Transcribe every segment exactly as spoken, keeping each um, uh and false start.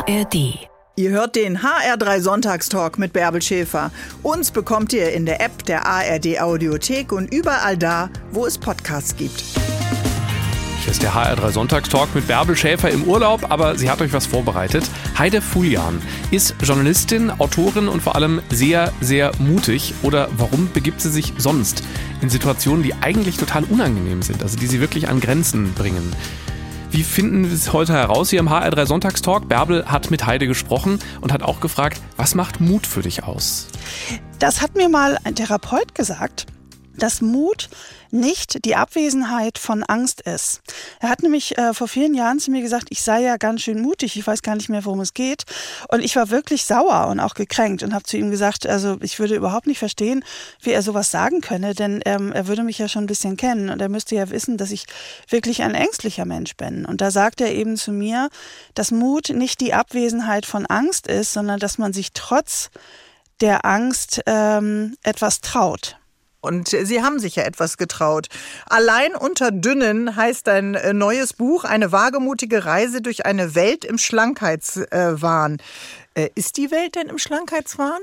R D. Ihr hört den H R drei Sonntagstalk mit Bärbel Schäfer. Uns bekommt ihr in der App der A R D Audiothek und überall da, wo es Podcasts gibt. Hier ist der H R drei Sonntagstalk mit Bärbel Schäfer im Urlaub, aber sie hat euch was vorbereitet. Heide Fulian ist Journalistin, Autorin und vor allem sehr, sehr mutig. Oder warum begibt sie sich sonst in Situationen, die eigentlich total unangenehm sind, also die sie wirklich an Grenzen bringen? Wie finden wir es heute heraus hier im H R drei Sonntagstalk? Bärbel hat mit Heide gesprochen und hat auch gefragt, was macht Mut für dich aus? Das hat mir mal ein Therapeut gesagt, dass Mut nicht die Abwesenheit von Angst ist. Er hat nämlich äh, vor vielen Jahren zu mir gesagt, ich sei ja ganz schön mutig, ich weiß gar nicht mehr, worum es geht. Und ich war wirklich sauer und auch gekränkt und habe zu ihm gesagt, also ich würde überhaupt nicht verstehen, wie er sowas sagen könne, denn ähm, er würde mich ja schon ein bisschen kennen und er müsste ja wissen, dass ich wirklich ein ängstlicher Mensch bin. Und da sagt er eben zu mir, dass Mut nicht die Abwesenheit von Angst ist, sondern dass man sich trotz der Angst ähm, etwas traut. Und Sie haben sich ja etwas getraut. Allein unter Dünnen heißt dein neues Buch, eine wagemutige Reise durch eine Welt im Schlankheitswahn. Ist die Welt denn im Schlankheitswahn?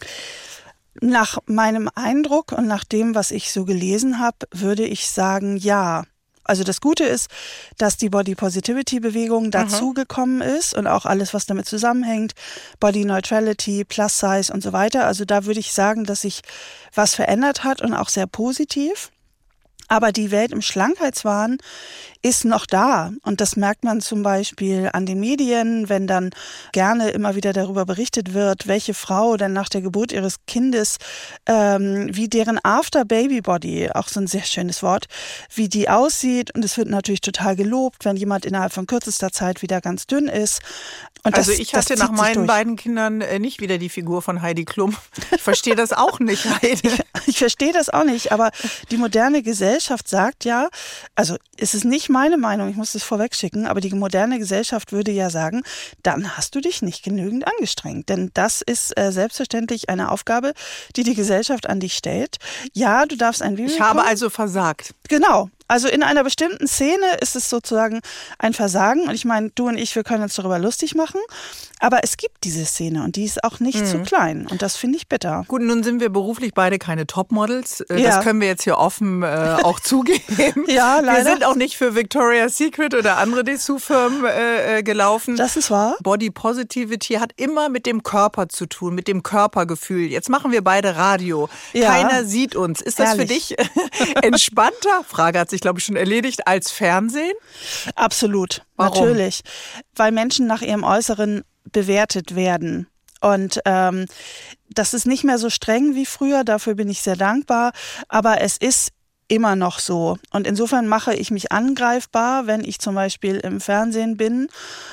Nach meinem Eindruck und nach dem, was ich so gelesen habe, würde ich sagen, ja. Also das Gute ist, dass die Body-Positivity-Bewegung dazugekommen ist und auch alles, was damit zusammenhängt, Body Neutrality, Plus Size und so weiter. Also da würde ich sagen, dass sich was verändert hat und auch sehr positiv. Aber die Welt im Schlankheitswahn ist noch da. Und das merkt man zum Beispiel an den Medien, wenn dann gerne immer wieder darüber berichtet wird, welche Frau dann nach der Geburt ihres Kindes, ähm, wie deren After-Baby-Body, auch so ein sehr schönes Wort, wie die aussieht. Und es wird natürlich total gelobt, wenn jemand innerhalb von kürzester Zeit wieder ganz dünn ist. Und also das, ich hatte nach meinen beiden Kindern äh, nicht wieder die Figur von Heidi Klum. Ich verstehe das auch nicht, Heidi. Ich, ich verstehe das auch nicht, aber die moderne Gesellschaft sagt ja, also es ist nicht meine Meinung, ich muss das vorweg schicken, aber die moderne Gesellschaft würde ja sagen, dann hast du dich nicht genügend angestrengt. Denn das ist äh, selbstverständlich eine Aufgabe, die die Gesellschaft an dich stellt. Ja, du darfst ein Baby Ich bekommen. habe also versagt. Genau. Also in einer bestimmten Szene ist es sozusagen ein Versagen. Und ich meine, du und ich, wir können uns darüber lustig machen. Aber es gibt diese Szene und die ist auch nicht mhm. zu klein. Und das finde ich bitter. Gut, nun sind wir beruflich beide keine Topmodels. Das ja. können wir jetzt hier offen äh, auch zugeben. Ja, leider. Wir sind auch nicht für Victoria's Secret oder andere Dessous-Firmen äh, gelaufen. Das ist wahr. Body Positivity hat immer mit dem Körper zu tun, mit dem Körpergefühl. Jetzt machen wir beide Radio. Ja. Keiner sieht uns. Ist das Herrlich. Für dich entspannter? Frage hat sich, glaube ich, schon erledigt, als Fernsehen? Absolut, Warum? Natürlich. Weil Menschen nach ihrem Äußeren bewertet werden. Und ähm, das ist nicht mehr so streng wie früher, dafür bin ich sehr dankbar. Aber es ist immer noch so. Und insofern mache ich mich angreifbar, wenn ich zum Beispiel im Fernsehen bin.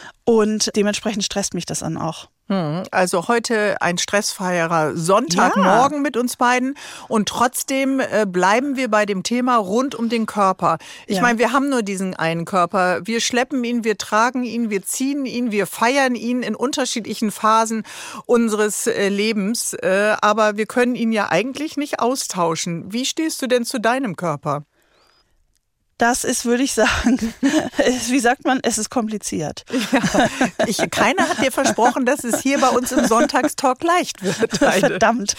Und dementsprechend stresst mich das dann auch. Also heute ein stressfreierer Sonntagmorgen ja. mit uns beiden und trotzdem äh, bleiben wir bei dem Thema rund um den Körper. Ich ja. meine, wir haben nur diesen einen Körper. Wir schleppen ihn, wir tragen ihn, wir ziehen ihn, wir feiern ihn in unterschiedlichen Phasen unseres äh, Lebens. Äh, aber wir können ihn ja eigentlich nicht austauschen. Wie stehst du denn zu deinem Körper? Das ist, würde ich sagen, wie sagt man, es ist kompliziert. Ja, ich, keiner hat dir versprochen, dass es hier bei uns im Sonntagstalk leicht wird. Heide. Verdammt.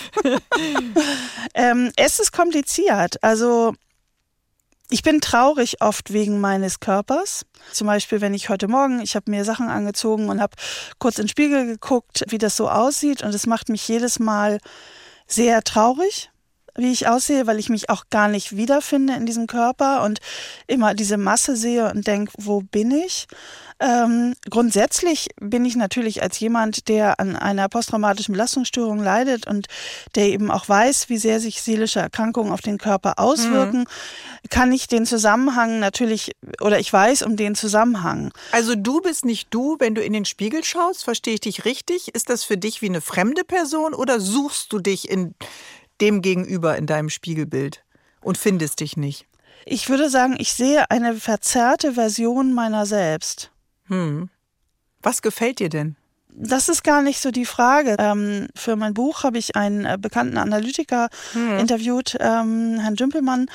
ähm, es ist kompliziert. Also ich bin traurig oft wegen meines Körpers. Zum Beispiel, wenn ich heute Morgen, ich habe mir Sachen angezogen und habe kurz in den Spiegel geguckt, wie das so aussieht. Und es macht mich jedes Mal sehr traurig, wie ich aussehe, weil ich mich auch gar nicht wiederfinde in diesem Körper und immer diese Masse sehe und denke, wo bin ich? Ähm, grundsätzlich bin ich natürlich als jemand, der an einer posttraumatischen Belastungsstörung leidet und der eben auch weiß, wie sehr sich seelische Erkrankungen auf den Körper auswirken, mhm. kann ich den Zusammenhang natürlich, oder ich weiß um den Zusammenhang. Also du bist nicht du, wenn du in den Spiegel schaust, verstehe ich dich richtig? Ist das für dich wie eine fremde Person oder suchst du dich in dem Gegenüber in deinem Spiegelbild und findest dich nicht? Ich würde sagen, ich sehe eine verzerrte Version meiner selbst. Hm. Was gefällt dir denn? Das ist gar nicht so die Frage. Ähm, für mein Buch habe ich einen äh, bekannten Analytiker hm. interviewt, ähm, Herrn Dümpelmann.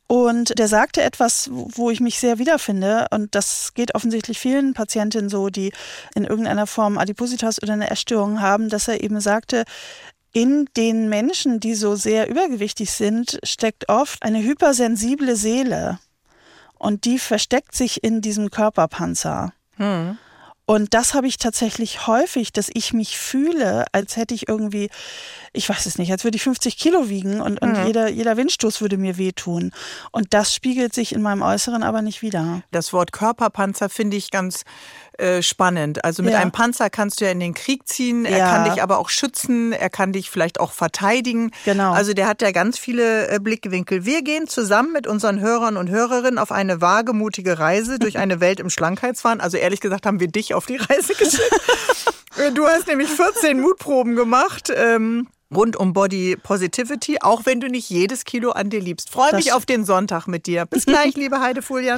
Und der sagte etwas, wo ich mich sehr wiederfinde. Und das geht offensichtlich vielen Patientinnen so, die in irgendeiner Form Adipositas oder eine Essstörung haben, dass er eben sagte, in den Menschen, die so sehr übergewichtig sind, steckt oft eine hypersensible Seele. Und die versteckt sich in diesem Körperpanzer. Hm. Und das habe ich tatsächlich häufig, dass ich mich fühle, als hätte ich irgendwie, ich weiß es nicht, als würde ich fünfzig Kilo wiegen und, und mhm. jeder, jeder Windstoß würde mir wehtun. Und das spiegelt sich in meinem Äußeren aber nicht wider. Das Wort Körperpanzer finde ich ganz äh, spannend. Also mit ja. einem Panzer kannst du ja in den Krieg ziehen, er ja. kann dich aber auch schützen, er kann dich vielleicht auch verteidigen. Genau. Also der hat ja ganz viele äh, Blickwinkel. Wir gehen zusammen mit unseren Hörern und Hörerinnen auf eine wagemutige Reise durch eine Welt im Schlankheitswahn. Also ehrlich gesagt haben wir dich auf die Reise geschickt. Du hast nämlich vierzehn Mutproben gemacht. Ähm, rund um Body Positivity, auch wenn du nicht jedes Kilo an dir liebst. Freue mich auf den Sonntag mit dir. Bis gleich, liebe Heide Fulian.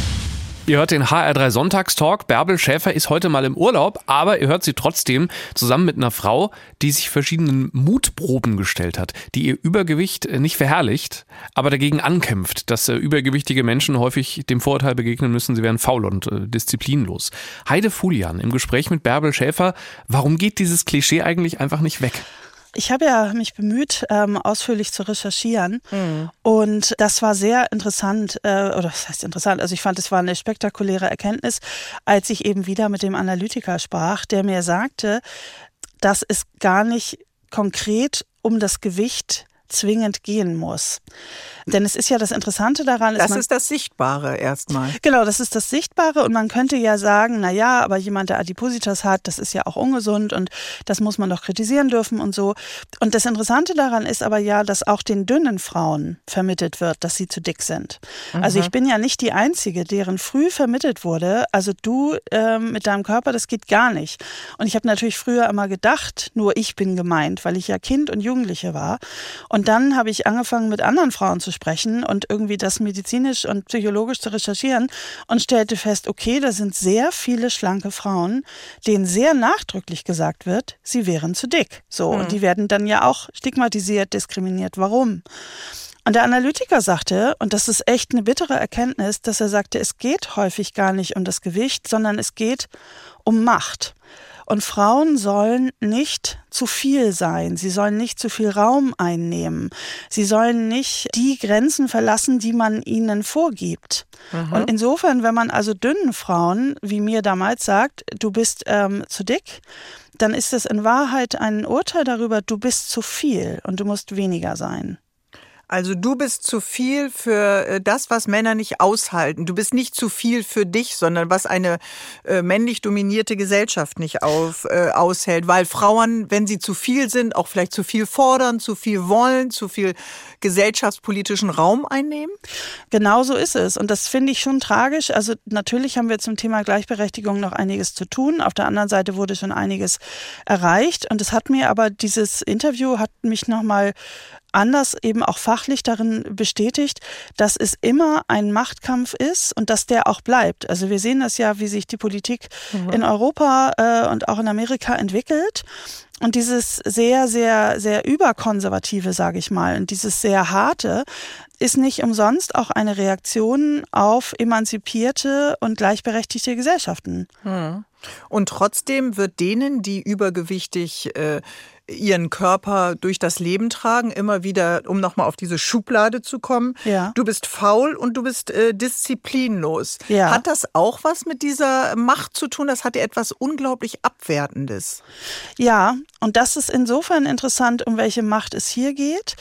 Ihr hört den H R drei Sonntagstalk. Bärbel Schäfer ist heute mal im Urlaub, aber ihr hört sie trotzdem zusammen mit einer Frau, die sich verschiedenen Mutproben gestellt hat, die ihr Übergewicht nicht verherrlicht, aber dagegen ankämpft, dass übergewichtige Menschen häufig dem Vorurteil begegnen müssen, sie wären faul und äh, disziplinlos. Heide Fulian im Gespräch mit Bärbel Schäfer. Warum geht dieses Klischee eigentlich einfach nicht weg? Ich habe ja mich bemüht, ähm, ausführlich zu recherchieren mhm. und das war sehr interessant, äh, oder was heißt interessant, also ich fand, es war eine spektakuläre Erkenntnis, als ich eben wieder mit dem Analytiker sprach, der mir sagte, dass es gar nicht konkret um das Gewicht zwingend gehen muss. Denn es ist ja das Interessante daran... Das man, ist das Sichtbare erstmal. Genau, das ist das Sichtbare und man könnte ja sagen, na ja, aber jemand, der Adipositas hat, das ist ja auch ungesund und das muss man doch kritisieren dürfen und so. Und das Interessante daran ist aber ja, dass auch den dünnen Frauen vermittelt wird, dass sie zu dick sind. Mhm. Also ich bin ja nicht die Einzige, deren früh vermittelt wurde, also du ähm, mit deinem Körper, das geht gar nicht. Und ich habe natürlich früher immer gedacht, nur ich bin gemeint, weil ich ja Kind und Jugendliche war. Und dann habe ich angefangen, mit anderen Frauen zu sprechen und irgendwie das medizinisch und psychologisch zu recherchieren und stellte fest, okay, da sind sehr viele schlanke Frauen, denen sehr nachdrücklich gesagt wird, sie wären zu dick. So, mhm. und die werden dann ja auch stigmatisiert, diskriminiert. Warum? Und der Analytiker sagte, und das ist echt eine bittere Erkenntnis, dass er sagte, es geht häufig gar nicht um das Gewicht, sondern es geht um Macht. Und Frauen sollen nicht zu viel sein. Sie sollen nicht zu viel Raum einnehmen. Sie sollen nicht die Grenzen verlassen, die man ihnen vorgibt. Mhm. Und insofern, wenn man also dünnen Frauen, wie mir damals sagt, du bist ähm, zu dick, dann ist es in Wahrheit ein Urteil darüber, du bist zu viel und du musst weniger sein. Also du bist zu viel für das, was Männer nicht aushalten. Du bist nicht zu viel für dich, sondern was eine äh, männlich dominierte Gesellschaft nicht auf, äh, aushält. Weil Frauen, wenn sie zu viel sind, auch vielleicht zu viel fordern, zu viel wollen, zu viel gesellschaftspolitischen Raum einnehmen? Genau so ist es. Und das finde ich schon tragisch. Also natürlich haben wir zum Thema Gleichberechtigung noch einiges zu tun. Auf der anderen Seite wurde schon einiges erreicht. Und es hat mir aber, dieses Interview hat mich nochmal anders eben auch fachlich darin bestätigt, dass es immer ein Machtkampf ist und dass der auch bleibt. Also wir sehen das ja, wie sich die Politik mhm. in Europa äh, und auch in Amerika entwickelt. Und dieses sehr, sehr, sehr überkonservative, sage ich mal, und dieses sehr harte, ist nicht umsonst auch eine Reaktion auf emanzipierte und gleichberechtigte Gesellschaften. Mhm. Und trotzdem wird denen, die übergewichtig äh, ihren Körper durch das Leben tragen, immer wieder, um nochmal auf diese Schublade zu kommen, ja. du bist faul und du bist äh, disziplinlos. Ja. Hat das auch was mit dieser Macht zu tun? Das hat ja etwas unglaublich Abwertendes. Ja, und das ist insofern interessant, um welche Macht es hier geht.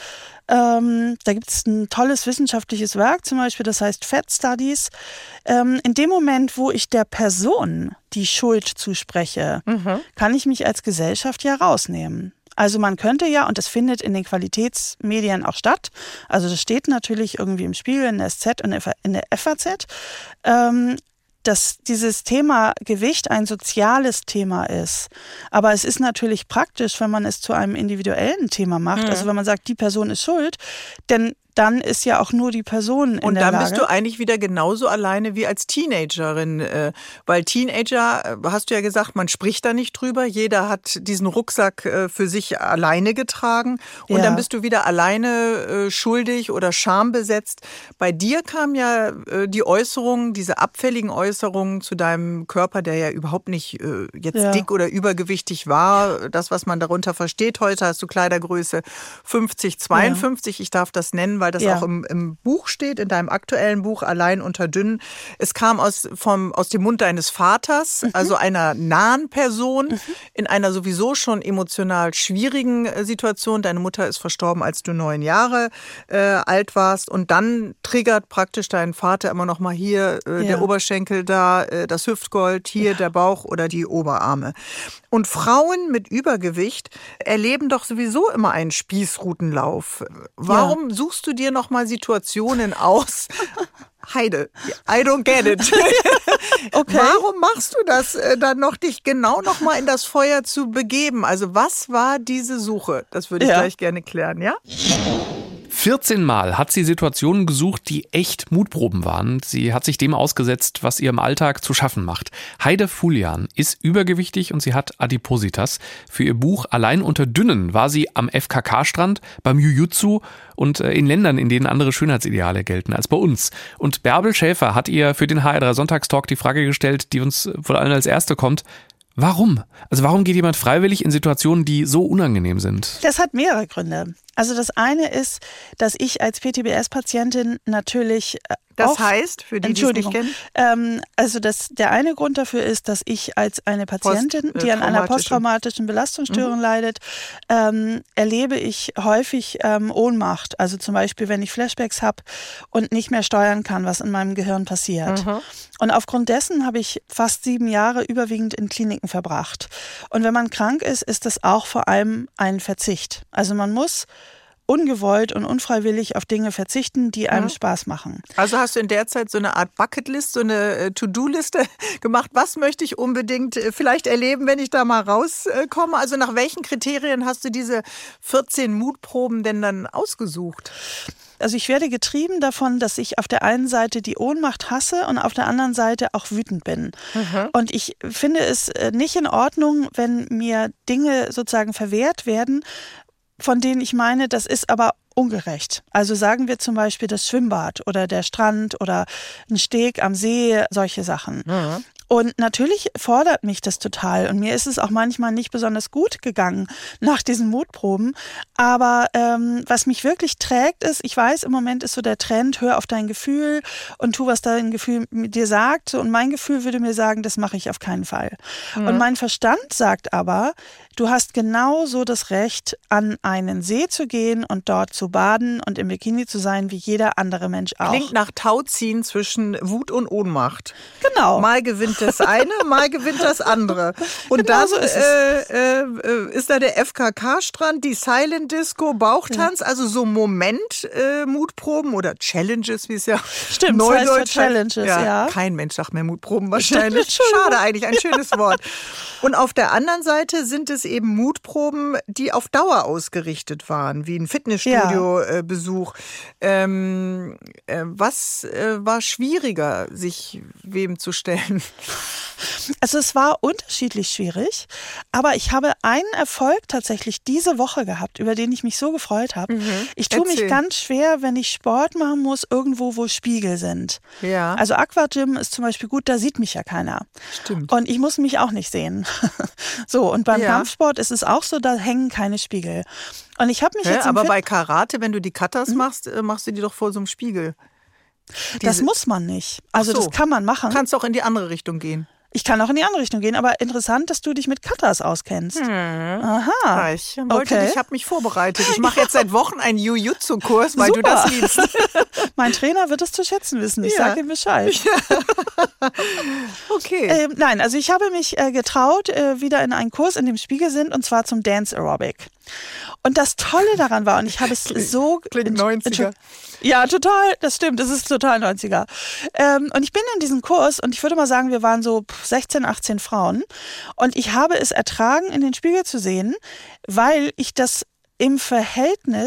Ähm, da gibt es ein tolles wissenschaftliches Werk zum Beispiel, das heißt Fat Studies. Ähm, in dem Moment, wo ich der Person die Schuld zuspreche, mhm. kann ich mich als Gesellschaft ja rausnehmen. Also man könnte ja, und das findet in den Qualitätsmedien auch statt, also das steht natürlich irgendwie im Spiegel, in der S Z und in der F A Z, ähm, dass dieses Thema Gewicht ein soziales Thema ist. Aber es ist natürlich praktisch, wenn man es zu einem individuellen Thema macht. Mhm. Also wenn man sagt, die Person ist schuld, denn dann ist ja auch nur die Person in Und der Lage. Und dann bist du eigentlich wieder genauso alleine wie als Teenagerin, weil Teenager, hast du ja gesagt, man spricht da nicht drüber, jeder hat diesen Rucksack für sich alleine getragen und ja. dann bist du wieder alleine schuldig oder schambesetzt. Bei dir kam ja die Äußerungen, diese abfälligen Äußerungen zu deinem Körper, der ja überhaupt nicht jetzt ja. dick oder übergewichtig war, das, was man darunter versteht. Heute hast du Kleidergröße fünfzig, zweiundfünfzig, ja. ich darf das nennen, weil das ja. auch im, im Buch steht, in deinem aktuellen Buch Allein unter Dünnen. Es kam aus, vom, aus dem Mund deines Vaters, mhm. also einer nahen Person, mhm. in einer sowieso schon emotional schwierigen Situation. Deine Mutter ist verstorben, als du neun Jahre äh, alt warst und dann triggert praktisch dein Vater immer noch mal hier äh, ja. der Oberschenkel da, äh, das Hüftgold, hier ja. der Bauch oder die Oberarme. Und Frauen mit Übergewicht erleben doch sowieso immer einen Spießrutenlauf. Warum ja. suchst du dir noch mal Situationen aus? Heide, I don't get it. Okay. Warum machst du das äh, dann noch, dich genau noch mal in das Feuer zu begeben? Also was war diese Suche? Das würde ich ja. gleich gerne klären, ja? vierzehn Mal hat sie Situationen gesucht, die echt Mutproben waren. Sie hat sich dem ausgesetzt, was ihr im Alltag zu schaffen macht. Heide Fulian ist übergewichtig und sie hat Adipositas. Für ihr Buch Allein unter Dünnen war sie am F K K-Strand, beim Jiu-Jitsu und in Ländern, in denen andere Schönheitsideale gelten als bei uns. Und Bärbel Schäfer hat ihr für den H R drei Sonntagstalk die Frage gestellt, die uns vor allem als erste kommt. Warum? Also warum geht jemand freiwillig in Situationen, die so unangenehm sind? Das hat mehrere Gründe. Also das eine ist, dass ich als P T B S-Patientin natürlich Das auch, heißt, für die, die es nicht kennen? Ähm, also das, der eine Grund dafür ist, dass ich als eine Patientin, Post, äh, die an einer posttraumatischen Belastungsstörung mhm. leidet, ähm, erlebe ich häufig ähm, Ohnmacht. Also zum Beispiel, wenn ich Flashbacks habe und nicht mehr steuern kann, was in meinem Gehirn passiert. Mhm. Und aufgrund dessen habe ich fast sieben Jahre überwiegend in Kliniken verbracht. Und wenn man krank ist, ist das auch vor allem ein Verzicht. Also man muss ungewollt und unfreiwillig auf Dinge verzichten, die einem mhm. Spaß machen. Also hast du in der Zeit so eine Art Bucketlist, so eine To-Do-Liste gemacht? Was möchte ich unbedingt vielleicht erleben, wenn ich da mal rauskomme? Also nach welchen Kriterien hast du diese vierzehn Mutproben denn dann ausgesucht? Also ich werde getrieben davon, dass ich auf der einen Seite die Ohnmacht hasse und auf der anderen Seite auch wütend bin. Mhm. Und ich finde es nicht in Ordnung, wenn mir Dinge sozusagen verwehrt werden, von denen ich meine, das ist aber ungerecht. Also sagen wir zum Beispiel das Schwimmbad oder der Strand oder ein Steg am See, solche Sachen. Mhm. Und natürlich fordert mich das total. Und mir ist es auch manchmal nicht besonders gut gegangen nach diesen Mutproben. Aber ähm, was mich wirklich trägt ist, ich weiß, im Moment ist so der Trend, hör auf dein Gefühl und tu, was dein Gefühl dir sagt. Und mein Gefühl würde mir sagen, das mache ich auf keinen Fall. Mhm. Und mein Verstand sagt aber, du hast genauso das Recht, an einen See zu gehen und dort zu baden und im Bikini zu sein, wie jeder andere Mensch auch. Klingt nach Tauziehen zwischen Wut und Ohnmacht. Genau. Mal gewinnt das eine, mal gewinnt das andere. Und genau dann so ist, äh, äh, ist da der F K K-Strand, die Silent Disco, Bauchtanz, ja. also so Moment-Mutproben äh, oder Challenges, wie es ja Stimmt, neudeutsch heißt Challenges, ja, ja. Kein Mensch sagt mehr Mutproben wahrscheinlich. Schade eigentlich, ein schönes Wort. Und auf der anderen Seite sind es eben Mutproben, die auf Dauer ausgerichtet waren, wie ein Fitnessstudio-Besuch. Ja. Ähm, äh, was äh, war schwieriger, sich wem zu stellen? Also es war unterschiedlich schwierig, aber ich habe einen Erfolg tatsächlich diese Woche gehabt, über den ich mich so gefreut habe. Mhm. Ich tue Erzähl. mich ganz schwer, wenn ich Sport machen muss, irgendwo, wo Spiegel sind. Ja. Also Aquagym ist zum Beispiel gut, da sieht mich ja keiner. Stimmt. Und ich muss mich auch nicht sehen. So, und beim ja. Kampfsport ist es auch so, da hängen keine Spiegel. Und ich habe mich ja, jetzt aber bei Karate, wenn du die Katas mhm. machst, machst du die doch vor so einem Spiegel. Diese das muss man nicht. Also so. Das kann man machen. Du kannst auch in die andere Richtung gehen. Ich kann auch in die andere Richtung gehen, aber interessant, dass du dich mit Katas auskennst. Hm. Aha. Ich wollte, okay. ich habe mich vorbereitet. Ich mache jetzt seit Wochen einen Jiu-Jitsu-Kurs, weil Super. du das liebst. Mein Trainer wird es zu schätzen wissen. Ich ja. sage ihm Bescheid. Ja. Okay. Ähm, nein, also ich habe mich äh, getraut, äh, wieder in einen Kurs, in dem Spiegel sind, und zwar zum Dance Aerobic. Und das Tolle daran war, und ich habe es klingt, so... Klingt neunziger. Ja, total, das stimmt, das ist total neunziger. Ähm, und ich bin in diesem Kurs und ich würde mal sagen, wir waren so sechzehn, achtzehn Frauen. Und ich habe es ertragen, in den Spiegel zu sehen, weil ich das im Verhältnis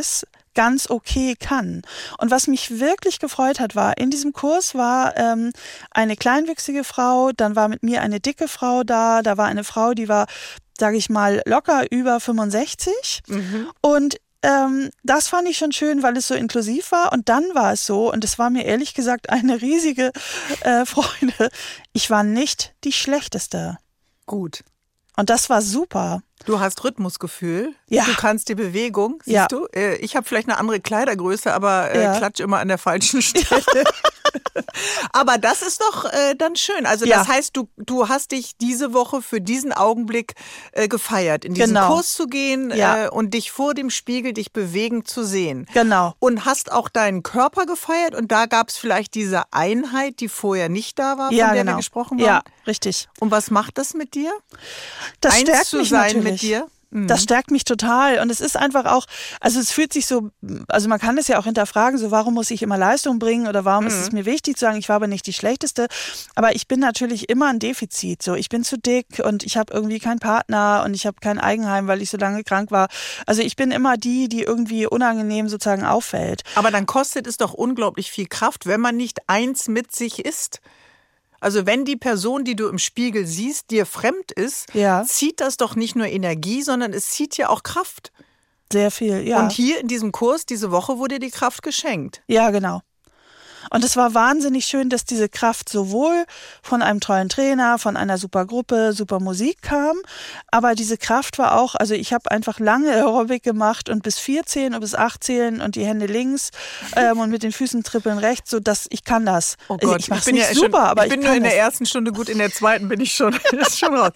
ganz okay kann. Und was mich wirklich gefreut hat, war, in diesem Kurs war ähm, eine kleinwüchsige Frau, dann war mit mir eine dicke Frau da, da war eine Frau, die war, sage ich mal, locker über fünfundsechzig mhm. und ähm, das fand ich schon schön, weil es so inklusiv war und dann war es so, und es war mir ehrlich gesagt eine riesige äh, Freude, ich war nicht die Schlechteste. Gut. Und das war super. Du hast Rhythmusgefühl, ja. Du kannst die Bewegung, siehst ja. du? Ich habe vielleicht eine andere Kleidergröße, aber äh, ja. klatsch immer an der falschen Stelle. Ja. Aber das ist doch äh, dann schön. Also ja. das heißt, du, du hast dich diese Woche für diesen Augenblick äh, gefeiert, in diesen genau. Kurs zu gehen ja. äh, und dich vor dem Spiegel, dich bewegen zu sehen. Genau. Und hast auch deinen Körper gefeiert und da gab es vielleicht diese Einheit, die vorher nicht da war, von ja, der genau. wir gesprochen haben. Ja, richtig. Und was macht das mit dir? Das Eins stärkt zu mich sein natürlich. mit dir? Das stärkt mich total und es ist einfach auch, also es fühlt sich so, also man kann es ja auch hinterfragen, so warum muss ich immer Leistung bringen oder warum mhm. ist es mir wichtig zu sagen, ich war aber nicht die Schlechteste, aber ich bin natürlich immer ein Defizit, so ich bin zu dick und ich habe irgendwie keinen Partner und ich habe kein Eigenheim, weil ich so lange krank war, also ich bin immer die, die irgendwie unangenehm sozusagen auffällt. Aber dann kostet es doch unglaublich viel Kraft, wenn man nicht eins mit sich ist. Also wenn die Person, die du im Spiegel siehst, dir fremd ist, ja. zieht das doch nicht nur Energie, sondern es zieht ja auch Kraft. Sehr viel, ja. Und hier in diesem Kurs, diese Woche, wurde dir die Kraft geschenkt. Ja, genau. Und es war wahnsinnig schön, dass diese Kraft sowohl von einem tollen Trainer, von einer super Gruppe, super Musik kam, aber diese Kraft war auch, also ich habe einfach lange Aerobic gemacht und bis vier zählen und bis acht zählen und die Hände links ähm, und mit den Füßen trippeln rechts, so dass ich kann das. Oh Gott, also ich mach's ich bin nicht ja super, schon, aber ich bin ich nur kann in der das. ersten Stunde gut, in der zweiten bin ich schon, ist schon raus.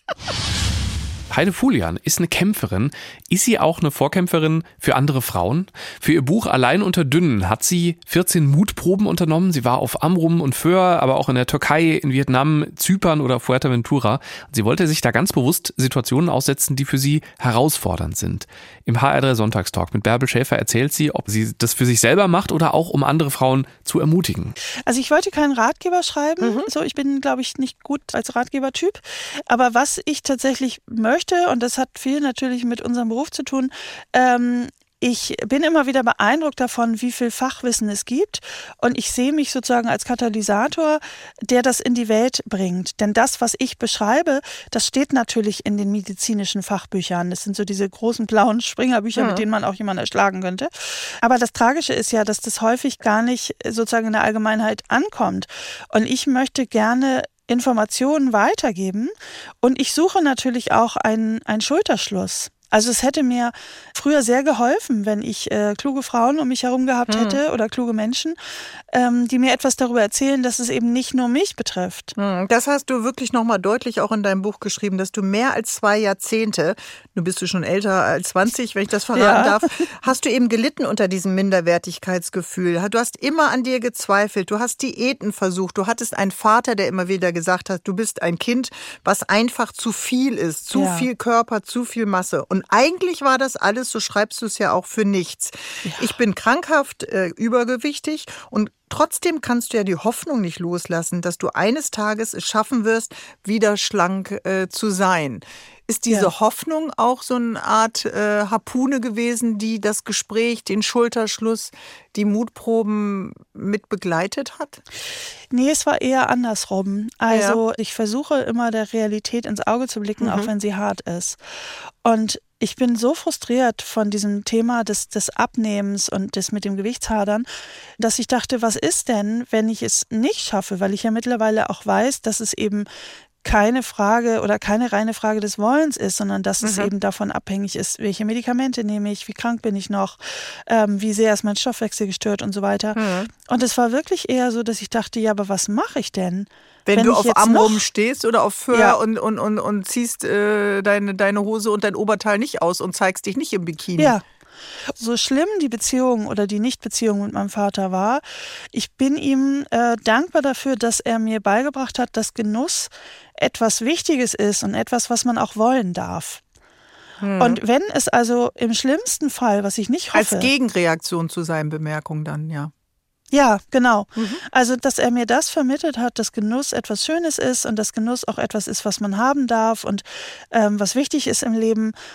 Heide Fulian ist eine Kämpferin. Ist sie auch eine Vorkämpferin für andere Frauen? Für ihr Buch Allein unter Dünnen hat sie vierzehn Mutproben unternommen. Sie war auf Amrum und Föhr, aber auch in der Türkei, in Vietnam, Zypern oder Fuerteventura. Sie wollte sich da ganz bewusst Situationen aussetzen, die für sie herausfordernd sind. Im H R drei Sonntagstalk mit Bärbel Schäfer erzählt sie, ob sie das für sich selber macht oder auch um andere Frauen zu ermutigen. Also ich wollte keinen Ratgeber schreiben. Mhm. So, ich bin, glaube ich, nicht gut als Ratgebertyp. Aber was ich tatsächlich möchte, und das hat viel natürlich mit unserem Beruf zu tun, ähm, ich bin immer wieder beeindruckt davon, wie viel Fachwissen es gibt und ich sehe mich sozusagen als Katalysator, der das in die Welt bringt. Denn das, was ich beschreibe, das steht natürlich in den medizinischen Fachbüchern. Das sind so diese großen blauen Springerbücher, ja. mit denen man auch jemanden erschlagen könnte. Aber das Tragische ist ja, dass das häufig gar nicht sozusagen in der Allgemeinheit ankommt. Und ich möchte gerne Informationen weitergeben und ich suche natürlich auch einen, einen Schulterschluss. Also es hätte mir früher sehr geholfen, wenn ich äh, kluge Frauen um mich herum gehabt hätte oder kluge Menschen, ähm, die mir etwas darüber erzählen, dass es eben nicht nur mich betrifft. Das hast du wirklich nochmal deutlich auch in deinem Buch geschrieben, dass du mehr als zwei Jahrzehnte, du bist du schon älter als zwanzig, wenn ich das verraten ja. darf, hast du eben gelitten unter diesem Minderwertigkeitsgefühl. Du hast immer an dir gezweifelt, du hast Diäten versucht, du hattest einen Vater, der immer wieder gesagt hat, du bist ein Kind, was einfach zu viel ist, zu ja. viel Körper, zu viel Masse. Und eigentlich war das alles, so schreibst du es ja auch, für nichts. Ja. Ich bin krankhaft, äh, übergewichtig und trotzdem kannst du ja die Hoffnung nicht loslassen, dass du eines Tages es schaffen wirst, wieder schlank äh, zu sein. Ist diese ja. Hoffnung auch so eine Art äh, Harpune gewesen, die das Gespräch, den Schulterschluss, die Mutproben mit begleitet hat? Nee, es war eher andersrum. Also ja. ich versuche immer der Realität ins Auge zu blicken, mhm. auch wenn sie hart ist. Und ich bin so frustriert von diesem Thema des, des Abnehmens und des mit dem Gewichtshadern, dass ich dachte, was ist denn, wenn ich es nicht schaffe? Weil ich ja mittlerweile auch weiß, dass es eben keine Frage oder keine reine Frage des Wollens ist, sondern dass mhm. es eben davon abhängig ist, welche Medikamente nehme ich, wie krank bin ich noch, ähm, wie sehr ist mein Stoffwechsel gestört und so weiter. Mhm. Und es war wirklich eher so, dass ich dachte, ja, aber was mache ich denn? Wenn, wenn du auf Amrum stehst oder auf Föhr ja. und, und, und, und ziehst äh, deine, deine Hose und dein Oberteil nicht aus und zeigst dich nicht im Bikini. Ja. So schlimm die Beziehung oder die Nichtbeziehung mit meinem Vater war, ich bin ihm äh, dankbar dafür, dass er mir beigebracht hat, dass Genuss etwas Wichtiges ist und etwas, was man auch wollen darf. Hm. Und wenn es also im schlimmsten Fall, was ich nicht hoffe... Als Gegenreaktion zu seinen Bemerkungen dann, ja. Ja, genau. Mhm. Also, dass er mir das vermittelt hat, dass Genuss etwas Schönes ist und dass Genuss auch etwas ist, was man haben darf und ähm, was wichtig ist im Leben.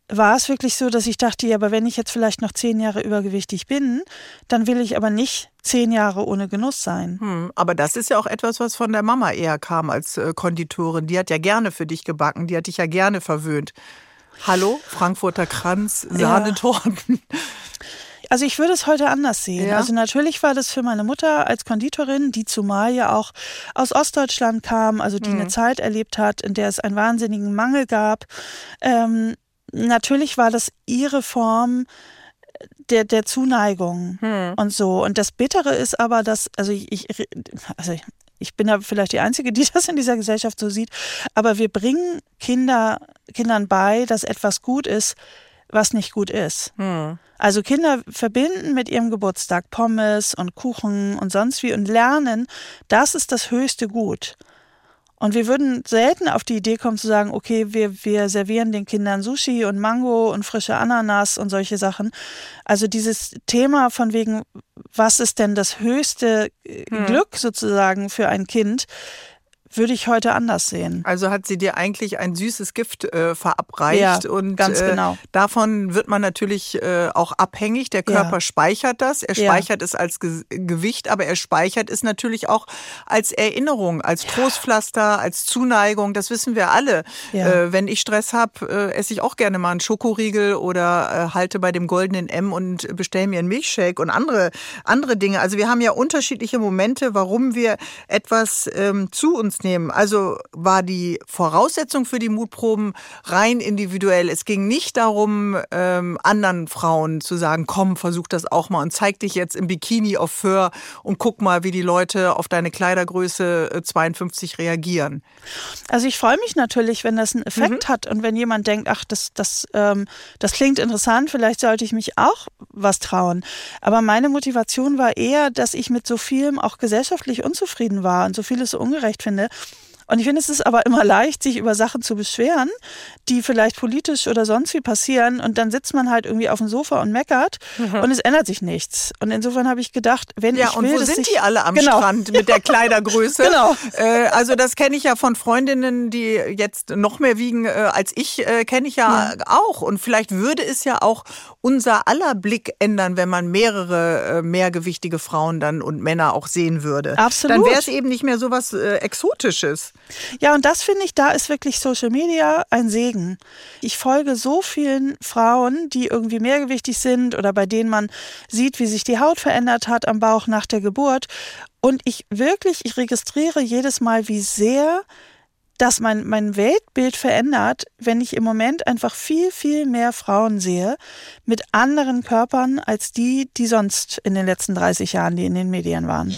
war es wirklich so, dass ich dachte, ja, aber wenn ich jetzt vielleicht noch zehn Jahre übergewichtig bin, dann will ich aber nicht zehn Jahre ohne Genuss sein. Hm, aber das ist ja auch etwas, was von der Mama eher kam als äh, Konditorin. Die hat ja gerne für dich gebacken, die hat dich ja gerne verwöhnt. Hallo, Frankfurter Kranz, Sahnetorten. Ja. Also ich würde es heute anders sehen. Ja. Also natürlich war das für meine Mutter als Konditorin, die zumal ja auch aus Ostdeutschland kam, also die mhm. eine Zeit erlebt hat, in der es einen wahnsinnigen Mangel gab. Ähm, natürlich war das ihre Form der, der Zuneigung mhm. und so. Und das Bittere ist aber, dass, also ich, ich also ich, Ich bin da vielleicht die Einzige, die das in dieser Gesellschaft so sieht. Aber wir bringen Kinder, Kindern bei, dass etwas gut ist, was nicht gut ist. Hm. Also Kinder verbinden mit ihrem Geburtstag Pommes und Kuchen und sonst wie und lernen, das ist das höchste Gut. Und wir würden selten auf die Idee kommen zu sagen, okay, wir, wir servieren den Kindern Sushi und Mango und frische Ananas und solche Sachen. Also dieses Thema von wegen, was ist denn das höchste hm. Glück sozusagen für ein Kind, würde ich heute anders sehen. Also hat sie dir eigentlich ein süßes Gift äh, verabreicht. Ja, und ganz äh, genau. davon wird man natürlich äh, auch abhängig. Der Körper ja. speichert das. Er ja. speichert es als Ge- Gewicht, aber er speichert es natürlich auch als Erinnerung, als ja. Trostpflaster, als Zuneigung. Das wissen wir alle. Ja. Äh, wenn ich Stress habe, äh, esse ich auch gerne mal einen Schokoriegel oder äh, halte bei dem goldenen M und bestelle mir einen Milchshake und andere, andere Dinge. Also wir haben ja unterschiedliche Momente, warum wir etwas ähm, zu uns nehmen. Also war die Voraussetzung für die Mutproben rein individuell. Es ging nicht darum, ähm, anderen Frauen zu sagen, komm, versuch das auch mal und zeig dich jetzt im Bikini auf Föhr und guck mal, wie die Leute auf deine Kleidergröße zweiundfünfzig reagieren. Also ich freue mich natürlich, wenn das einen Effekt mhm. hat und wenn jemand denkt, ach, das, das, ähm, das klingt interessant, vielleicht sollte ich mich auch was trauen. Aber meine Motivation war eher, dass ich mit so vielem auch gesellschaftlich unzufrieden war und so vieles so ungerecht finde. Und ich finde, es ist aber immer leicht, sich über Sachen zu beschweren, die vielleicht politisch oder sonst wie passieren. Und dann sitzt man halt irgendwie auf dem Sofa und meckert mhm. und es ändert sich nichts. Und insofern habe ich gedacht, wenn ja, ich will, will, und wo dass sind ich, die alle am genau. Strand mit der Kleidergröße? Genau. Äh, also das kenne ich ja von Freundinnen, die jetzt noch mehr wiegen äh, als ich, äh, kenne ich ja, ja auch. Und vielleicht würde es ja auch unser aller Blick ändern, wenn man mehrere äh, mehrgewichtige Frauen dann und Männer auch sehen würde. Absolut. Dann wäre es eben nicht mehr so was äh, Exotisches. Ja, und das finde ich, da ist wirklich Social Media ein Segen. Ich folge so vielen Frauen, die irgendwie mehrgewichtig sind oder bei denen man sieht, wie sich die Haut verändert hat am Bauch nach der Geburt. Und ich wirklich, ich registriere jedes Mal, wie sehr das mein, mein Weltbild verändert, wenn ich im Moment einfach viel, viel mehr Frauen sehe mit anderen Körpern als die, die sonst in den letzten dreißig Jahren, die in den Medien waren.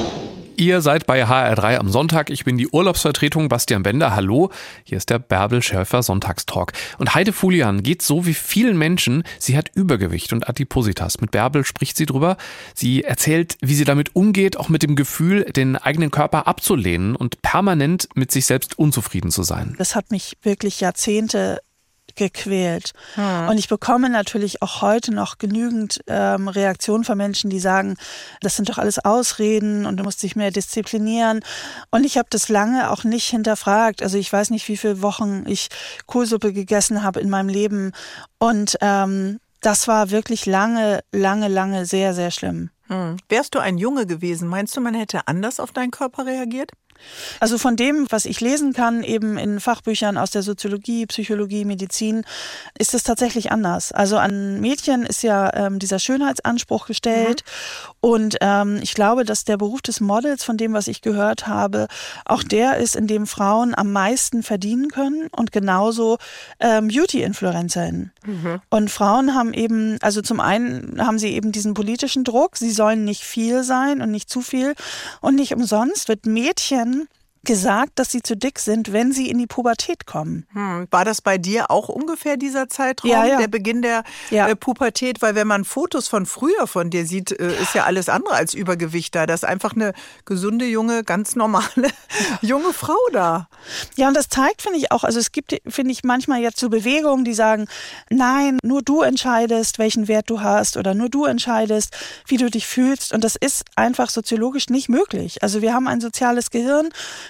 Ihr seid bei H R drei am Sonntag. Ich bin die Urlaubsvertretung Bastian Bender. Hallo, hier ist der Bärbel Schäfer Sonntagstalk. Und Heide Fulian geht so wie vielen Menschen. Sie hat Übergewicht und Adipositas. Mit Bärbel spricht sie drüber. Sie erzählt, wie sie damit umgeht, auch mit dem Gefühl, den eigenen Körper abzulehnen und permanent mit sich selbst unzufrieden zu sein. Das hat mich wirklich Jahrzehnte gequält. Hm. Und ich bekomme natürlich auch heute noch genügend ähm, Reaktionen von Menschen, die sagen, das sind doch alles Ausreden und du musst dich mehr disziplinieren. Und ich habe das lange auch nicht hinterfragt. Also ich weiß nicht, wie viele Wochen ich Kohlsuppe gegessen habe in meinem Leben. Und ähm, das war wirklich lange, lange, lange sehr, sehr schlimm. Hm. Wärst du ein Junge gewesen, meinst du, man hätte anders auf deinen Körper reagiert? Also von dem, was ich lesen kann, eben in Fachbüchern aus der Soziologie, Psychologie, Medizin, ist es tatsächlich anders. Also an Mädchen ist ja ähm, dieser Schönheitsanspruch gestellt. Mhm. Und ähm, ich glaube, dass der Beruf des Models, von dem, was ich gehört habe, auch der ist, in dem Frauen am meisten verdienen können und genauso ähm, Beauty-Influencerinnen. Mhm. Und Frauen haben eben, also zum einen haben sie eben diesen politischen Druck, sie sollen nicht viel sein und nicht zu viel. Und nicht umsonst wird Mädchen gesagt, dass sie zu dick sind, wenn sie in die Pubertät kommen. Hm. War das bei dir auch ungefähr dieser Zeitraum, ja, ja. der Beginn der ja. äh, Pubertät? Weil wenn man Fotos von früher von dir sieht, äh, ist ja alles andere als Übergewicht da. Da ist einfach eine gesunde, junge, ganz normale junge Frau da. Ja, und das zeigt, finde ich auch, also es gibt, finde ich, manchmal jetzt so Bewegungen, die sagen, nein, nur du entscheidest, welchen Wert du hast oder nur du entscheidest, wie du dich fühlst. Und das ist einfach soziologisch nicht möglich. Also wir haben ein soziales Gehirn,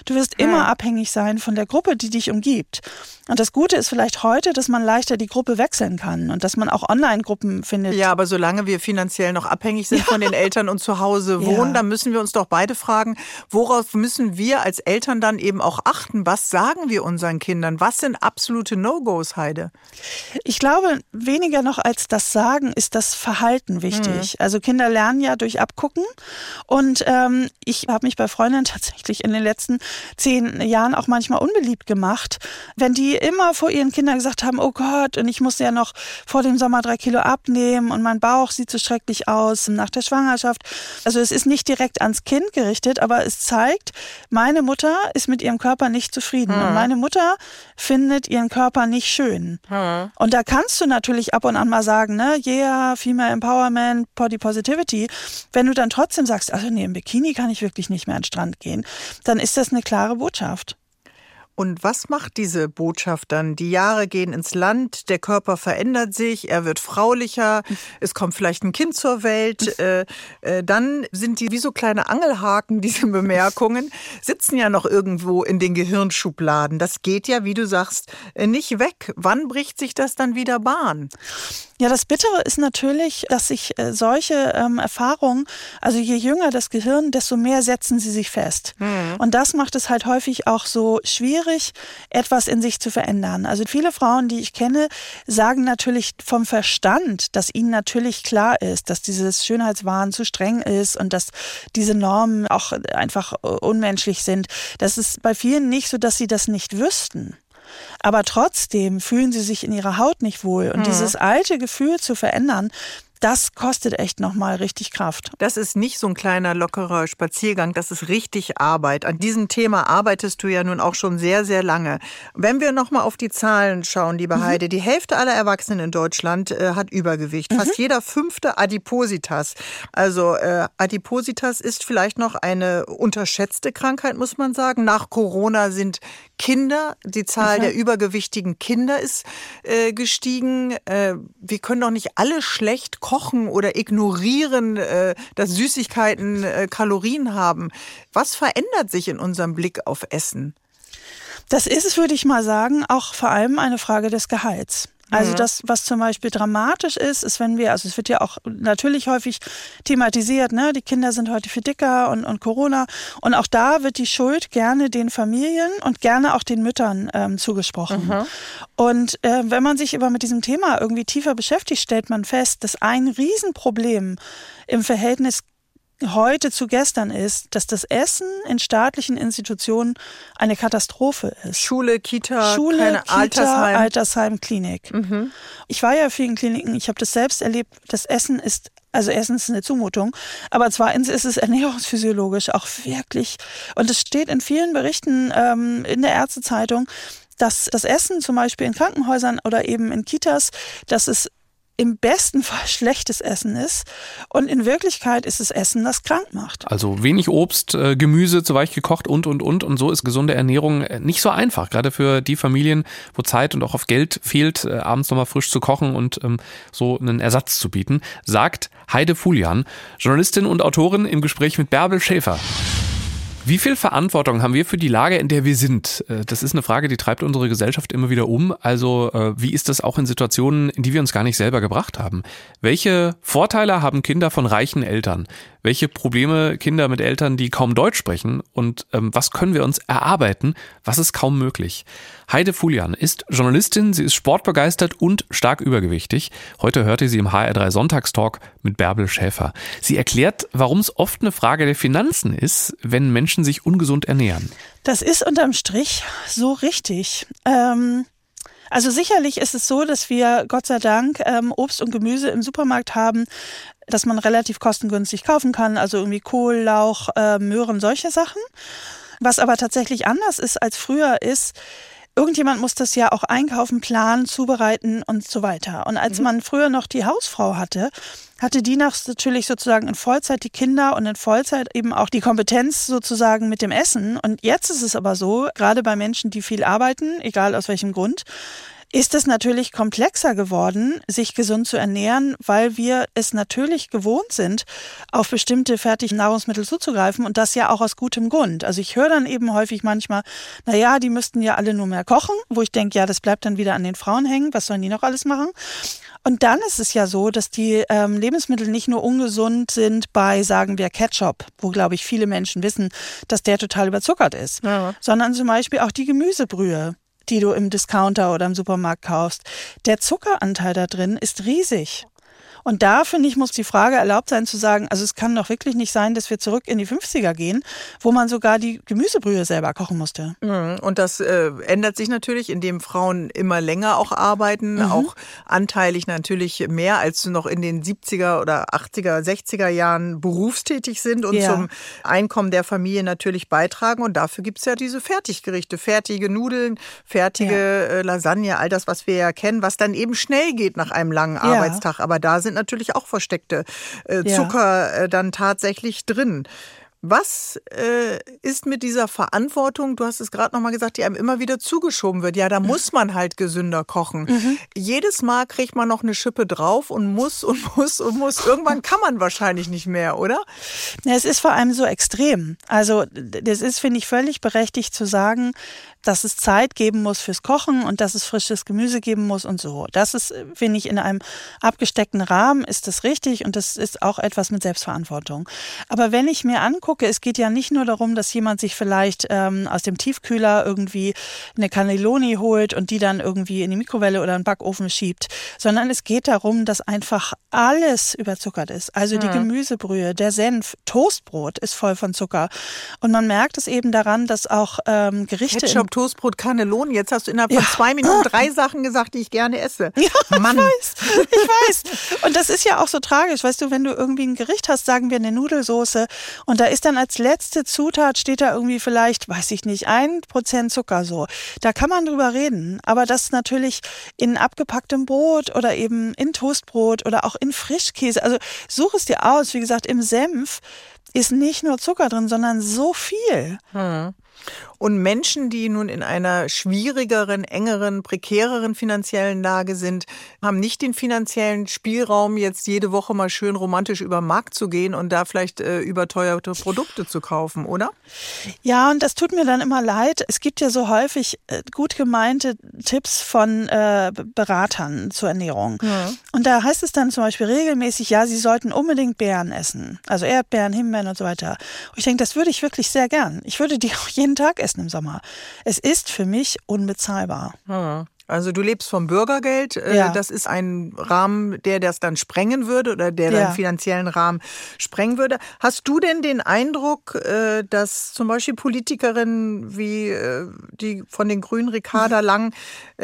Du wirst hm. immer abhängig sein von der Gruppe, die dich umgibt. Und das Gute ist vielleicht heute, dass man leichter die Gruppe wechseln kann und dass man auch Online-Gruppen findet. Ja, aber solange wir finanziell noch abhängig sind ja. von den Eltern und zu Hause wohnen, ja. dann müssen wir uns doch beide fragen, worauf müssen wir als Eltern dann eben auch achten? Was sagen wir unseren Kindern? Was sind absolute No-Gos, Heide? Ich glaube, weniger noch als das Sagen ist das Verhalten wichtig. Mhm. Also Kinder lernen ja durch Abgucken und ähm, ich habe mich bei Freundinnen tatsächlich in den letzten zehn Jahren auch manchmal unbeliebt gemacht, wenn die immer vor ihren Kindern gesagt haben, oh Gott, und ich muss ja noch vor dem Sommer drei Kilo abnehmen und mein Bauch sieht so schrecklich aus nach der Schwangerschaft. Also es ist nicht direkt ans Kind gerichtet, aber es zeigt, meine Mutter ist mit ihrem Körper nicht zufrieden mhm. und meine Mutter findet ihren Körper nicht schön. Mhm. Und da kannst du natürlich ab und an mal sagen, ne, yeah, Female Empowerment, Body Positivity. Wenn du dann trotzdem sagst, also nee, im Bikini kann ich wirklich nicht mehr an den Strand gehen, dann ist das eine klare Botschaft. Und was macht diese Botschaft dann? Die Jahre gehen ins Land, der Körper verändert sich, er wird fraulicher, es kommt vielleicht ein Kind zur Welt. Äh, äh, dann sind die wie so kleine Angelhaken, diese Bemerkungen, sitzen ja noch irgendwo in den Gehirnschubladen. Das geht ja, wie du sagst, nicht weg. Wann bricht sich das dann wieder Bahn? Ja, das Bittere ist natürlich, dass sich äh, solche ähm, Erfahrungen, also je jünger das Gehirn, desto mehr setzen sie sich fest. Mhm. Und das macht es halt häufig auch so schwierig, etwas in sich zu verändern. Also viele Frauen, die ich kenne, sagen natürlich vom Verstand, dass ihnen natürlich klar ist, dass dieses Schönheitswahn zu streng ist und dass diese Normen auch einfach unmenschlich sind. Das ist bei vielen nicht so, dass sie das nicht wüssten. Aber trotzdem fühlen sie sich in ihrer Haut nicht wohl. Und mhm. dieses alte Gefühl zu verändern, das kostet echt nochmal richtig Kraft. Das ist nicht so ein kleiner, lockerer Spaziergang, das ist richtig Arbeit. An diesem Thema arbeitest du ja nun auch schon sehr, sehr lange. Wenn wir nochmal auf die Zahlen schauen, liebe mhm. Heide, die Hälfte aller Erwachsenen in Deutschland äh, hat Übergewicht. Mhm. Fast jeder fünfte Adipositas. Also äh, Adipositas ist vielleicht noch eine unterschätzte Krankheit, muss man sagen. Nach Corona sind Kinder, die Zahl mhm. der übergewichtigen Kinder ist äh, gestiegen. Äh, wir können doch nicht alle schlecht kochen oder ignorieren, äh, dass Süßigkeiten äh, Kalorien haben. Was verändert sich in unserem Blick auf Essen? Das ist, würde ich mal sagen, auch vor allem eine Frage des Gehalts. Also das, was zum Beispiel dramatisch ist, ist, wenn wir, also es wird ja auch natürlich häufig thematisiert, ne, die Kinder sind heute viel dicker und, und Corona. Und auch da wird die Schuld gerne den Familien und gerne auch den Müttern ähm, zugesprochen. Mhm. Und äh, wenn man sich aber mit diesem Thema irgendwie tiefer beschäftigt, stellt man fest, dass ein Riesenproblem im Verhältnis heute zu gestern ist, dass das Essen in staatlichen Institutionen eine Katastrophe ist. Schule, Kita, Schule, keine Kita, Altersheim. Altersheim, Klinik. Mhm. Ich war ja in vielen Kliniken, ich habe das selbst erlebt, das Essen ist, also Essen ist eine Zumutung, aber zweitens ist es ernährungsphysiologisch auch wirklich, und es steht in vielen Berichten ähm, in der Ärztezeitung, dass das Essen zum Beispiel in Krankenhäusern oder eben in Kitas, dass es im besten Fall schlechtes Essen ist und in Wirklichkeit ist es Essen, das krank macht. Also wenig Obst, äh, Gemüse zu weich gekocht und, und, und. Und so ist gesunde Ernährung nicht so einfach. Gerade für die Familien, wo Zeit und auch auf Geld fehlt, äh, abends nochmal frisch zu kochen und ähm, so einen Ersatz zu bieten, sagt Heide Fulian, Journalistin und Autorin im Gespräch mit Bärbel Schäfer. Wie viel Verantwortung haben wir für die Lage, in der wir sind? Das ist eine Frage, die treibt unsere Gesellschaft immer wieder um. Also wie ist das auch in Situationen, in die wir uns gar nicht selber gebracht haben? Welche Vorteile haben Kinder von reichen Eltern? Welche Probleme Kinder mit Eltern, die kaum Deutsch sprechen? Und ähm, was können wir uns erarbeiten? Was ist kaum möglich? Heide Fulian ist Journalistin, sie ist sportbegeistert und stark übergewichtig. Heute hörte sie im H R drei Sonntagstalk mit Bärbel Schäfer. Sie erklärt, warum es oft eine Frage der Finanzen ist, wenn Menschen sich ungesund ernähren. Das ist unterm Strich so richtig. Ähm Also sicherlich ist es so, dass wir Gott sei Dank ähm, Obst und Gemüse im Supermarkt haben, dass man relativ kostengünstig kaufen kann, also irgendwie Kohl, Lauch, äh, Möhren, solche Sachen. Was aber tatsächlich anders ist als früher ist, irgendjemand muss das ja auch einkaufen, planen, zubereiten und so weiter. Und als mhm. man früher noch die Hausfrau hatte, hatte die natürlich sozusagen in Vollzeit die Kinder und in Vollzeit eben auch die Kompetenz sozusagen mit dem Essen. Und jetzt ist es aber so, gerade bei Menschen, die viel arbeiten, egal aus welchem Grund, ist es natürlich komplexer geworden, sich gesund zu ernähren, weil wir es natürlich gewohnt sind, auf bestimmte fertige Nahrungsmittel zuzugreifen und das ja auch aus gutem Grund. Also ich höre dann eben häufig manchmal, naja, die müssten ja alle nur mehr kochen, wo ich denke, ja, das bleibt dann wieder an den Frauen hängen, was sollen die noch alles machen? Und dann ist es ja so, dass die ähm, Lebensmittel nicht nur ungesund sind bei, sagen wir, Ketchup, wo, glaube ich, viele Menschen wissen, dass der total überzuckert ist, ja. sondern zum Beispiel auch die Gemüsebrühe, die du im Discounter oder im Supermarkt kaufst. Der Zuckeranteil da drin ist riesig. Und da, finde ich, muss die Frage erlaubt sein zu sagen, also es kann doch wirklich nicht sein, dass wir zurück in die fünfziger gehen, wo man sogar die Gemüsebrühe selber kochen musste. Und das äh, ändert sich natürlich, indem Frauen immer länger auch arbeiten, mhm. auch anteilig natürlich mehr, als noch in den siebziger oder achtziger, sechziger Jahren berufstätig sind und ja. zum Einkommen der Familie natürlich beitragen. Und dafür gibt es ja diese Fertiggerichte, fertige Nudeln, fertige ja. äh, Lasagne, all das, was wir ja kennen, was dann eben schnell geht nach einem langen ja. Arbeitstag. Aber da sind natürlich auch versteckte äh, Zucker ja. äh, dann tatsächlich drin. Was äh, ist mit dieser Verantwortung, du hast es gerade nochmal gesagt, die einem immer wieder zugeschoben wird? Ja, da muss man halt gesünder kochen. Mhm. Jedes Mal kriegt man noch eine Schippe drauf und muss und muss und muss. Irgendwann kann man wahrscheinlich nicht mehr, oder? Ja, es ist vor allem so extrem. Also das ist, finde ich, völlig berechtigt zu sagen, dass es Zeit geben muss fürs Kochen und dass es frisches Gemüse geben muss und so. Das ist, finde ich, in einem abgesteckten Rahmen ist das richtig und das ist auch etwas mit Selbstverantwortung. Aber wenn ich mir angucke, es geht ja nicht nur darum, dass jemand sich vielleicht ähm, aus dem Tiefkühler irgendwie eine Cannelloni holt und die dann irgendwie in die Mikrowelle oder in den Backofen schiebt, sondern es geht darum, dass einfach alles überzuckert ist. Also die Gemüsebrühe, der Senf, Toastbrot ist voll von Zucker. Und man merkt es eben daran, dass auch ähm, Gerichte... Ketchup, Toastbrot, Cannelloni. Jetzt hast du innerhalb von ja. zwei Minuten drei Sachen gesagt, die ich gerne esse. Ja, Mann. ich weiß. Ich weiß. Und das ist ja auch so tragisch. Weißt du, wenn du irgendwie ein Gericht hast, sagen wir eine Nudelsoße, und da ist dann als letzte Zutat, steht da irgendwie vielleicht, weiß ich nicht, ein Prozent Zucker so. Da kann man drüber reden. Aber das natürlich in abgepacktem Brot oder eben in Toastbrot oder auch in Frischkäse. Also such es dir aus. Wie gesagt, im Senf ist nicht nur Zucker drin, sondern so viel. Hm. Und Menschen, die nun in einer schwierigeren, engeren, prekäreren finanziellen Lage sind, haben nicht den finanziellen Spielraum, jetzt jede Woche mal schön romantisch über den Markt zu gehen und da vielleicht äh, überteuerte Produkte zu kaufen, oder? Ja, und das tut mir dann immer leid. Es gibt ja so häufig äh, gut gemeinte Tipps von äh, Beratern zur Ernährung. Ja. Und da heißt es dann zum Beispiel regelmäßig, ja, sie sollten unbedingt Beeren essen. Also Erdbeeren, Himbeeren und so weiter. Und ich denke, das würde ich wirklich sehr gern. Ich würde die auch jeden Tag essen im Sommer. Es ist für mich unbezahlbar. Ja. Also du lebst vom Bürgergeld. Ja. Das ist ein Rahmen, der das dann sprengen würde oder der ja. deinen finanziellen Rahmen sprengen würde. Hast du denn den Eindruck, dass zum Beispiel Politikerinnen wie die von den Grünen, Ricarda Lang,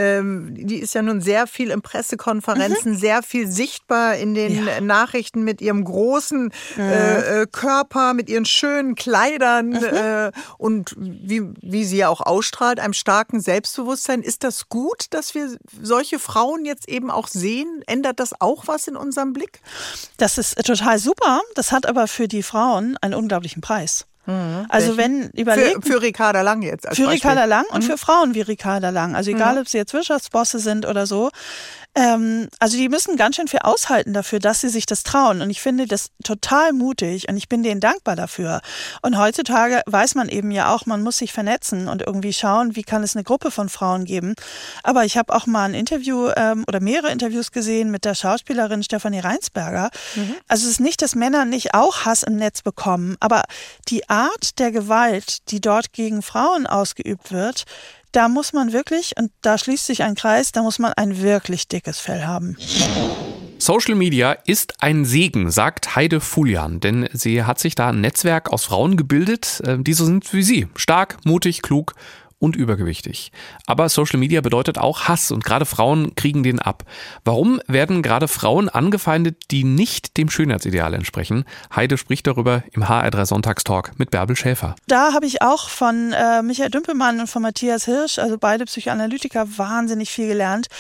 die ist ja nun sehr viel in Pressekonferenzen, mhm. sehr viel sichtbar in den ja. Nachrichten mit ihrem großen ja. Körper, mit ihren schönen Kleidern mhm. und wie, wie sie ja auch ausstrahlt, einem starken Selbstbewusstsein. Ist das gut, dass wir solche Frauen jetzt eben auch sehen? Ändert das auch was in unserem Blick? Das ist total super. Das hat aber für die Frauen einen unglaublichen Preis. Mhm. Also wenn überlegt, für, für Ricarda Lang jetzt als Für Beispiel. Ricarda Lang und mhm. für Frauen wie Ricarda Lang. Also egal, mhm. ob sie jetzt Wirtschaftsbosse sind oder so. Ähm, also die müssen ganz schön viel aushalten dafür, dass sie sich das trauen. Und ich finde das total mutig und ich bin denen dankbar dafür. Und heutzutage weiß man eben ja auch, man muss sich vernetzen und irgendwie schauen, wie kann es eine Gruppe von Frauen geben. Aber ich habe auch mal ein Interview ähm, oder mehrere Interviews gesehen mit der Schauspielerin Stefanie Reinsberger. Mhm. Also es ist nicht, dass Männer nicht auch Hass im Netz bekommen, aber die Art der Gewalt, die dort gegen Frauen ausgeübt wird, da muss man wirklich, und da schließt sich ein Kreis, da muss man ein wirklich dickes Fell haben. Social Media ist ein Segen, sagt Heide Fulian, denn sie hat sich da ein Netzwerk aus Frauen gebildet, die so sind wie sie, stark, mutig, klug und übergewichtig. Aber Social Media bedeutet auch Hass und gerade Frauen kriegen den ab. Warum werden gerade Frauen angefeindet, die nicht dem Schönheitsideal entsprechen? Heide spricht darüber im H R drei Sonntagstalk mit Bärbel Schäfer. Da habe ich auch von äh, Michael Dümpelmann und von Matthias Hirsch, also beide Psychoanalytiker, wahnsinnig viel gelernt.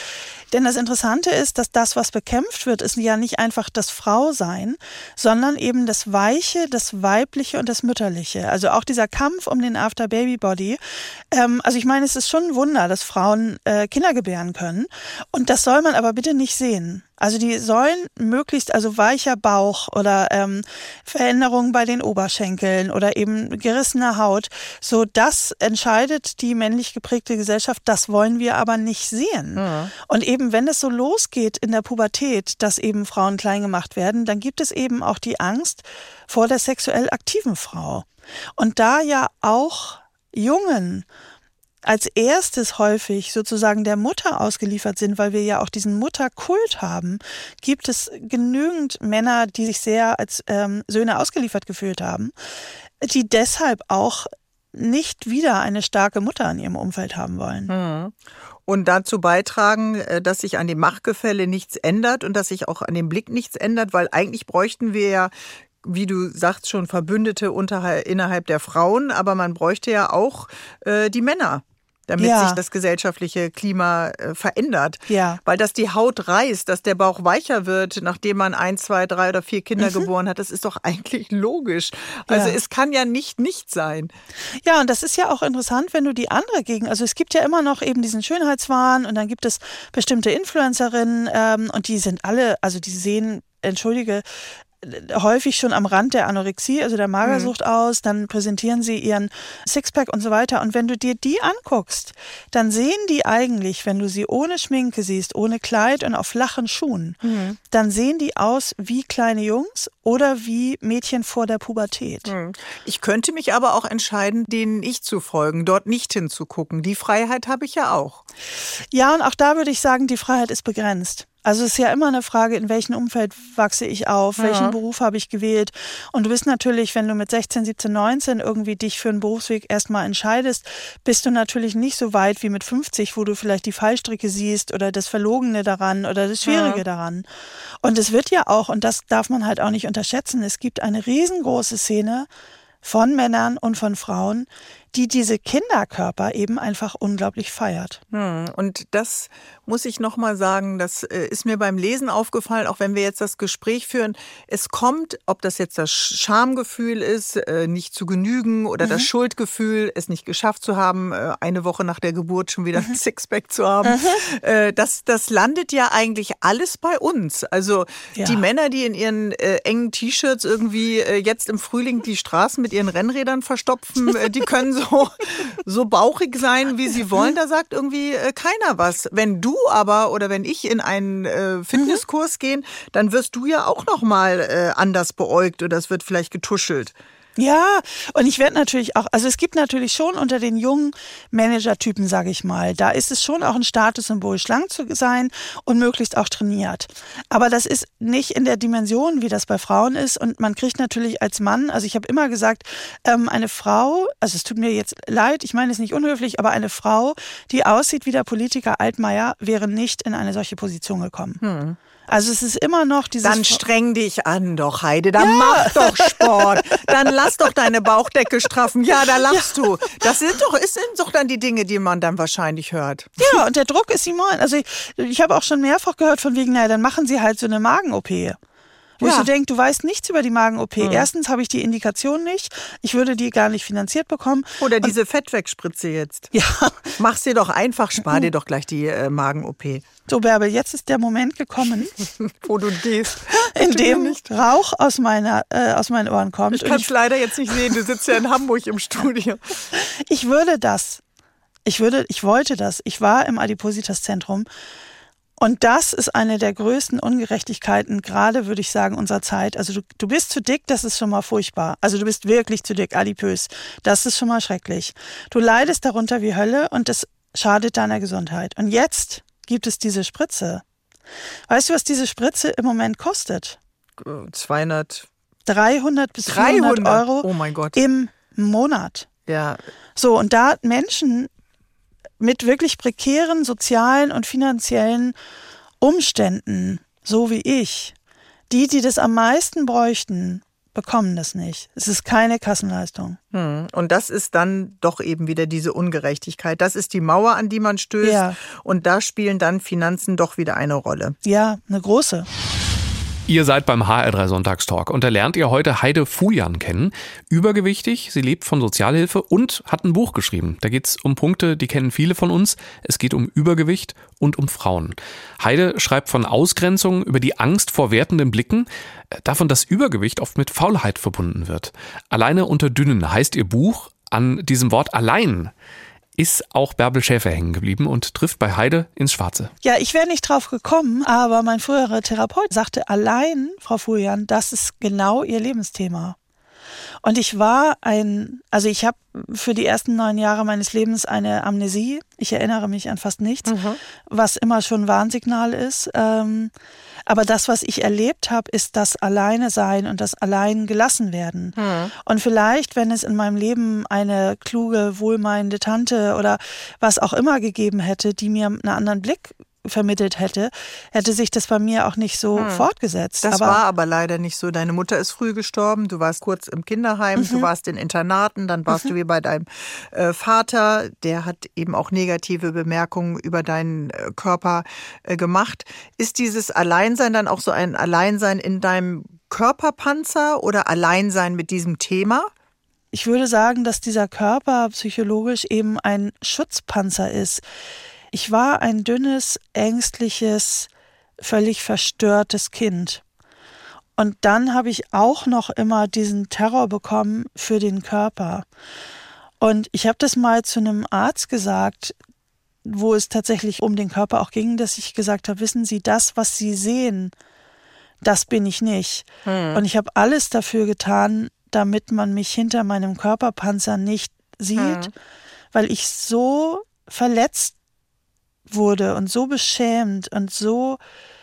Denn das Interessante ist, dass das, was bekämpft wird, ist ja nicht einfach das Frausein, sondern eben das Weiche, das Weibliche und das Mütterliche. Also auch dieser Kampf um den After-Baby-Body. Ähm, also ich meine, es ist schon ein Wunder, dass Frauen äh, Kinder gebären können. Und das soll man aber bitte nicht sehen. Also die sollen möglichst, also weicher Bauch oder ähm, Veränderungen bei den Oberschenkeln oder eben gerissene Haut, so das entscheidet die männlich geprägte Gesellschaft, das wollen wir aber nicht sehen. Ja. Und eben wenn es so losgeht in der Pubertät, dass eben Frauen klein gemacht werden, dann gibt es eben auch die Angst vor der sexuell aktiven Frau. Und da ja auch Jungen als erstes häufig sozusagen der Mutter ausgeliefert sind, weil wir ja auch diesen Mutterkult haben, gibt es genügend Männer, die sich sehr als ähm, Söhne ausgeliefert gefühlt haben, die deshalb auch nicht wieder eine starke Mutter in ihrem Umfeld haben wollen. Mhm. Und dazu beitragen, dass sich an dem Machtgefälle nichts ändert und dass sich auch an dem Blick nichts ändert, weil eigentlich bräuchten wir ja, wie du sagst, schon Verbündete unterhalb, innerhalb der Frauen, aber man bräuchte ja auch äh, die Männer, damit ja. sich das gesellschaftliche Klima äh, verändert. Ja. Weil dass die Haut reißt, dass der Bauch weicher wird, nachdem man ein, zwei, drei oder vier Kinder mhm. geboren hat, das ist doch eigentlich logisch. Also ja. es kann ja nicht nicht sein. Ja, und das ist ja auch interessant, wenn du die andere Gegend, also es gibt ja immer noch eben diesen Schönheitswahn und dann gibt es bestimmte Influencerinnen ähm, und die sind alle, also die sehen, entschuldige, häufig schon am Rand der Anorexie, also der Magersucht mhm. aus, dann präsentieren sie ihren Sixpack und so weiter. Und wenn du dir die anguckst, dann sehen die eigentlich, wenn du sie ohne Schminke siehst, ohne Kleid und auf flachen Schuhen, mhm. dann sehen die aus wie kleine Jungs oder wie Mädchen vor der Pubertät. Mhm. Ich könnte mich aber auch entscheiden, denen nicht zu folgen, dort nicht hinzugucken. Die Freiheit habe ich ja auch. Ja, und auch da würde ich sagen, die Freiheit ist begrenzt. Also es ist ja immer eine Frage, in welchem Umfeld wachse ich auf, ja. welchen Beruf habe ich gewählt. Und du bist natürlich, wenn du mit sechzehn, siebzehn, neunzehn irgendwie dich für einen Berufsweg erstmal entscheidest, bist du natürlich nicht so weit wie mit fünfzig, wo du vielleicht die Fallstricke siehst oder das Verlogene daran oder das Schwierige ja. daran. Und es wird ja auch, und das darf man halt auch nicht unterschätzen, es gibt eine riesengroße Szene von Männern und von Frauen, die diese Kinderkörper eben einfach unglaublich feiert. Hm, und das muss ich nochmal sagen, das ist mir beim Lesen aufgefallen, auch wenn wir jetzt das Gespräch führen, es kommt, ob das jetzt das Schamgefühl ist, nicht zu genügen oder mhm. das Schuldgefühl, es nicht geschafft zu haben, eine Woche nach der Geburt schon wieder ein mhm. Sixpack zu haben, mhm. das, das landet ja eigentlich alles bei uns. Also ja. die Männer, die in ihren äh, engen T-Shirts irgendwie äh, jetzt im Frühling die Straßen mit ihren Rennrädern verstopfen, äh, die können so, so bauchig sein, wie sie wollen, da sagt irgendwie äh, keiner was. Wenn du aber oder wenn ich in einen äh, Fitnesskurs mhm. gehen, dann wirst du ja auch noch mal äh, anders beäugt oder es wird vielleicht getuschelt. Ja, und ich werde natürlich auch, also es gibt natürlich schon unter den jungen Managertypen, sage ich mal, da ist es schon auch ein Statussymbol, schlank zu sein und möglichst auch trainiert. Aber das ist nicht in der Dimension, wie das bei Frauen ist und man kriegt natürlich als Mann, also ich habe immer gesagt, ähm, eine Frau, also es tut mir jetzt leid, ich meine es nicht unhöflich, aber eine Frau, die aussieht wie der Politiker Altmaier, wäre nicht in eine solche Position gekommen. Hm. Also es ist immer noch dieses... Dann streng dich an doch, Heide. Dann ja. mach doch Sport. Dann lass doch deine Bauchdecke straffen. Ja, da lachst ja. du. Das sind doch, ist, sind doch dann die Dinge, die man dann wahrscheinlich hört. Ja, und der Druck ist immense. Also ich, ich habe auch schon mehrfach gehört von wegen, naja, dann machen sie halt so eine Magen-O P. Wo ja. ich so denke, du weißt nichts über die Magen-O P. Mhm. Erstens habe ich die Indikation nicht. Ich würde die gar nicht finanziert bekommen. Oder diese Fettwegspritze jetzt. Ja. Mach's dir doch einfach, spar dir doch gleich die äh, Magen-O P. So, Bärbel, jetzt ist der Moment gekommen, wo du gehst, in dem Rauch aus, meiner, äh, aus meinen Ohren kommt. Ich kann es leider jetzt nicht sehen, du sitzt ja in Hamburg im Studio. Ich würde das, ich würde, ich wollte das. Ich war im Adipositas-Zentrum und das ist eine der größten Ungerechtigkeiten, gerade würde ich sagen, unserer Zeit. Also du, du bist zu dick, das ist schon mal furchtbar. Also du bist wirklich zu dick, adipös. Das ist schon mal schrecklich. Du leidest darunter wie Hölle und das schadet deiner Gesundheit. Und jetzt gibt es diese Spritze. Weißt du, was diese Spritze im Moment kostet? zweihundert dreihundert bis vierhundert Euro oh mein Gott. Im Monat. Ja. So, und da Menschen mit wirklich prekären sozialen und finanziellen Umständen, so wie ich, die, die das am meisten bräuchten, bekommen das nicht. Es ist keine Kassenleistung. Hm. Und das ist dann doch eben wieder diese Ungerechtigkeit. Das ist die Mauer, an die man stößt. Ja. Und da spielen dann Finanzen doch wieder eine Rolle. Ja, eine große. Ihr seid beim H R drei Sonntagstalk und da lernt ihr heute Heide Fulian kennen. Übergewichtig, sie lebt von Sozialhilfe und hat ein Buch geschrieben. Da geht es um Punkte, die kennen viele von uns. Es geht um Übergewicht und um Frauen. Heide schreibt von Ausgrenzung über die Angst vor wertenden Blicken, davon, dass Übergewicht oft mit Faulheit verbunden wird. Alleine unter Dünnen heißt ihr Buch. An diesem Wort allein ist auch Bärbel Schäfer hängen geblieben und trifft bei Heide ins Schwarze. Ja, ich wäre nicht drauf gekommen, aber mein früherer Therapeut sagte allein, Frau Fulian, das ist genau ihr Lebensthema. Und ich war ein, also ich habe für die ersten neun Jahre meines Lebens eine Amnesie. Ich erinnere mich an fast nichts, mhm. was immer schon ein Warnsignal ist. Ähm, aber das, was ich erlebt habe, ist das Alleine sein und das Allein gelassen werden. Mhm. Und vielleicht, wenn es in meinem Leben eine kluge, wohlmeinende Tante oder was auch immer gegeben hätte, die mir einen anderen Blick vermittelt hätte, hätte sich das bei mir auch nicht so hm. fortgesetzt. Das aber war aber leider nicht so. Deine Mutter ist früh gestorben, du warst kurz im Kinderheim, mhm. du warst in Internaten, dann warst mhm. du wie bei deinem äh, Vater, der hat eben auch negative Bemerkungen über deinen äh, Körper äh, gemacht. Ist dieses Alleinsein dann auch so ein Alleinsein in deinem Körperpanzer oder Alleinsein mit diesem Thema? Ich würde sagen, dass dieser Körper psychologisch eben ein Schutzpanzer ist. Ich war ein dünnes, ängstliches, völlig verstörtes Kind. Und dann habe ich auch noch immer diesen Terror bekommen für den Körper. Und ich habe das mal zu einem Arzt gesagt, wo es tatsächlich um den Körper auch ging, dass ich gesagt habe, wissen Sie, das, was Sie sehen, das bin ich nicht. Hm. Und ich habe alles dafür getan, damit man mich hinter meinem Körperpanzer nicht sieht, hm. weil ich so verletzt wurde und so beschämt und so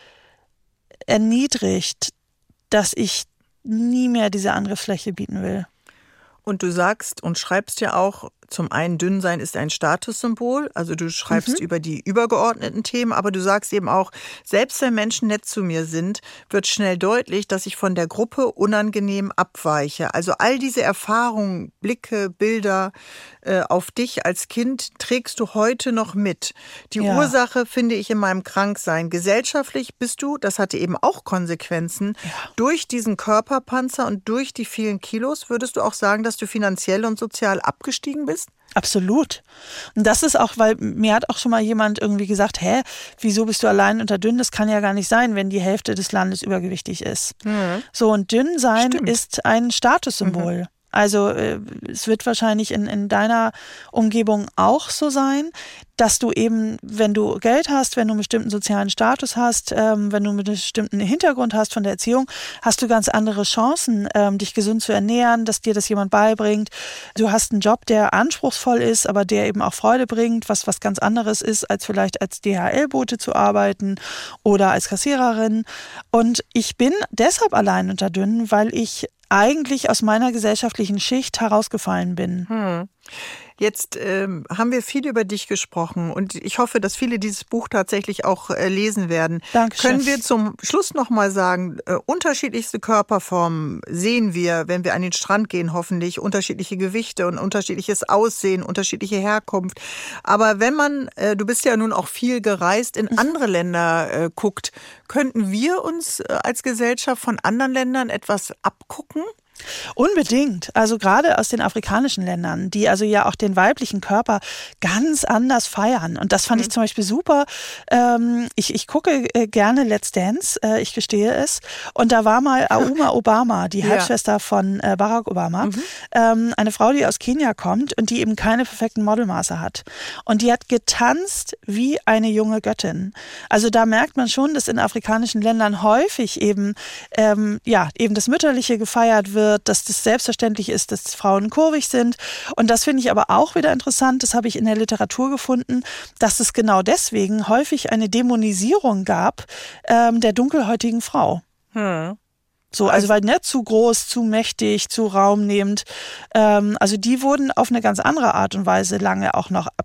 erniedrigt, dass ich nie mehr diese andere Fläche bieten will. Und du sagst und schreibst ja auch, zum einen, dünn sein ist ein Statussymbol, also du schreibst mhm. über die übergeordneten Themen, aber du sagst eben auch, selbst wenn Menschen nett zu mir sind, wird schnell deutlich, dass ich von der Gruppe unangenehm abweiche. Also all diese Erfahrungen, Blicke, Bilder äh, auf dich als Kind trägst du heute noch mit. Die ja. Ursache finde ich in meinem Kranksein. Gesellschaftlich bist du, das hatte eben auch Konsequenzen, ja. durch diesen Körperpanzer und durch die vielen Kilos, würdest du auch sagen, dass du finanziell und sozial abgestiegen bist? Absolut. Und das ist auch, weil mir hat auch schon mal jemand irgendwie gesagt, hä, wieso bist du allein unter dünn? Das kann ja gar nicht sein, wenn die Hälfte des Landes übergewichtig ist. Mhm. So, und dünn sein Stimmt. ist ein Statussymbol. Mhm. Also äh, es wird wahrscheinlich in, in deiner Umgebung auch so sein, dass du eben, wenn du Geld hast, wenn du einen bestimmten sozialen Status hast, ähm, wenn du einen bestimmten Hintergrund hast von der Erziehung, hast du ganz andere Chancen, ähm, dich gesund zu ernähren, dass dir das jemand beibringt. Du hast einen Job, der anspruchsvoll ist, aber der eben auch Freude bringt, was was ganz anderes ist, als vielleicht als D H L-Bote zu arbeiten oder als Kassiererin. Und ich bin deshalb allein unter dünn, weil ich eigentlich aus meiner gesellschaftlichen Schicht herausgefallen bin. Hm. Jetzt ähm, haben wir viel über dich gesprochen und ich hoffe, dass viele dieses Buch tatsächlich auch äh, lesen werden. Dankeschön. Können wir zum Schluss noch mal sagen, äh, unterschiedlichste Körperformen sehen wir, wenn wir an den Strand gehen, hoffentlich, unterschiedliche Gewichte und unterschiedliches Aussehen, unterschiedliche Herkunft. Aber wenn man, äh, du bist ja nun auch viel gereist, in andere Länder äh, guckt, könnten wir uns äh, als Gesellschaft von anderen Ländern etwas abgucken? Unbedingt. Also gerade aus den afrikanischen Ländern, die also ja auch den weiblichen Körper ganz anders feiern. Und das fand mhm. ich zum Beispiel super. Ähm, ich, ich gucke äh, gerne Let's Dance, äh, ich gestehe es. Und da war mal Auma Obama, die ja. Halbschwester von äh, Barack Obama, mhm. ähm, eine Frau, die aus Kenia kommt und die eben keine perfekten Modelmaße hat. Und die hat getanzt wie eine junge Göttin. Also da merkt man schon, dass in afrikanischen Ländern häufig eben, ähm, ja, eben das Mütterliche gefeiert wird, dass das selbstverständlich ist, dass Frauen kurvig sind. Und das finde ich aber auch wieder interessant, das habe ich in der Literatur gefunden, dass es genau deswegen häufig eine Dämonisierung gab ähm, der dunkelhäutigen Frau. Hm. So, also weil nicht zu groß, zu mächtig, zu raumnehmend. Ähm, also die wurden auf eine ganz andere Art und Weise lange auch noch abge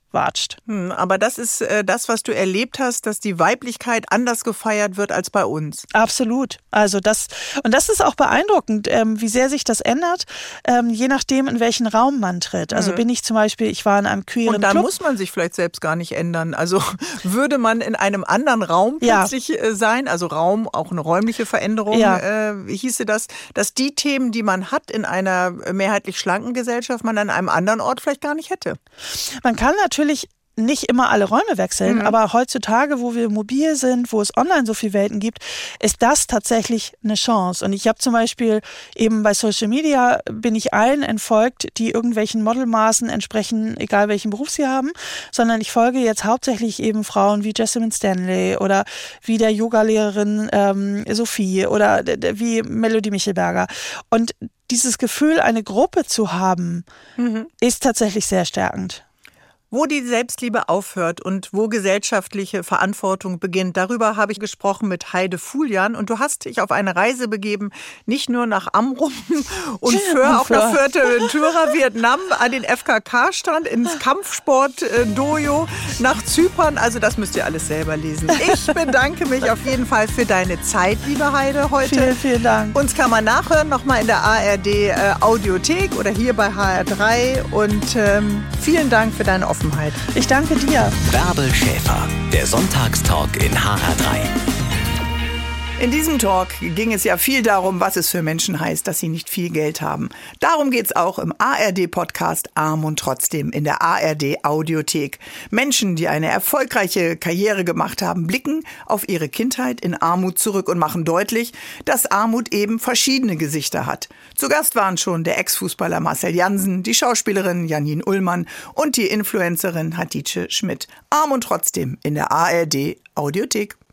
watscht. Hm, aber das ist äh, das, was du erlebt hast, dass die Weiblichkeit anders gefeiert wird als bei uns. Absolut. Also das, und das ist auch beeindruckend, ähm, wie sehr sich das ändert, ähm, je nachdem, in welchen Raum man tritt. Also mhm. bin ich zum Beispiel, ich war in einem queeren Und dann Club. muss man sich vielleicht selbst gar nicht ändern. Also würde man in einem anderen Raum plötzlich ja. sein, also Raum, auch eine räumliche Veränderung, ja. äh, hieße das, dass die Themen, die man hat in einer mehrheitlich schlanken Gesellschaft, man an einem anderen Ort vielleicht gar nicht hätte. Man kann natürlich nicht immer alle Räume wechseln, mhm. aber heutzutage, wo wir mobil sind, wo es online so viele Welten gibt, ist das tatsächlich eine Chance. Und ich habe zum Beispiel eben bei Social Media, bin ich allen entfolgt, die irgendwelchen Modelmaßen entsprechen, egal welchen Beruf sie haben, sondern ich folge jetzt hauptsächlich eben Frauen wie Jessamine Stanley oder wie der Yogalehrerin ähm, Sophie oder wie Melody Michelberger. Und dieses Gefühl, eine Gruppe zu haben, mhm. ist tatsächlich sehr stärkend. Wo die Selbstliebe aufhört und wo gesellschaftliche Verantwortung beginnt, darüber habe ich gesprochen mit Heide Fuhljan. Und du hast dich auf eine Reise begeben, nicht nur nach Amrum und Föhr, auch nach Fuerteventura, Vietnam, an den F K K-Stand, ins Kampfsport-Dojo, nach Zypern. Also das müsst ihr alles selber lesen. Ich bedanke mich auf jeden Fall für deine Zeit, liebe Heide, heute. Vielen, vielen Dank. Uns kann man nachhören, nochmal in der A R D äh, Audiothek oder hier bei H R drei. Und ähm, vielen Dank für deine Offenheit. Ich danke dir. Bärbel Schäfer, der Sonntagstalk in H R drei. In diesem Talk ging es ja viel darum, was es für Menschen heißt, dass sie nicht viel Geld haben. Darum geht es auch im A R D-Podcast Arm und Trotzdem in der A R D-Audiothek. Menschen, die eine erfolgreiche Karriere gemacht haben, blicken auf ihre Kindheit in Armut zurück und machen deutlich, dass Armut eben verschiedene Gesichter hat. Zu Gast waren schon der Ex-Fußballer Marcel Jansen, die Schauspielerin Janine Ullmann und die Influencerin Hatice Schmidt. Arm und Trotzdem in der A R D-Audiothek.